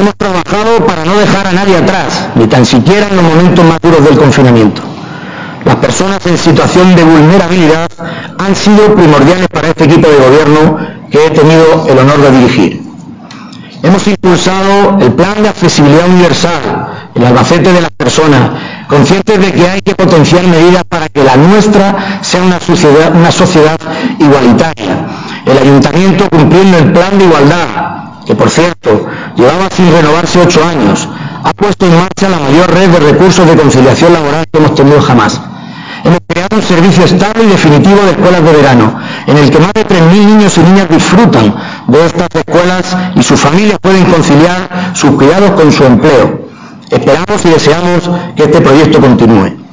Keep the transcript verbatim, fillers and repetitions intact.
Hemos trabajado para no dejar a nadie atrás, ni tan siquiera en los momentos más duros del confinamiento. Las personas en situación de vulnerabilidad han sido primordiales para este equipo de gobierno que he tenido el honor de dirigir. Hemos impulsado el Plan de Accesibilidad Universal, el Albacete de las personas, conscientes de que hay que potenciar medidas para que la nuestra sea una sociedad, una sociedad igualitaria. El Ayuntamiento, cumpliendo el Plan de Igualdad, que por cierto llevaba sin renovarse ocho años, ha puesto en marcha la mayor red de recursos de conciliación laboral que hemos tenido jamás. Hemos creado un servicio estable y definitivo de escuelas de verano, en el que más de tres mil niños y niñas disfrutan de estas escuelas y sus familias pueden conciliar sus cuidados con su empleo. Esperamos y deseamos que este proyecto continúe.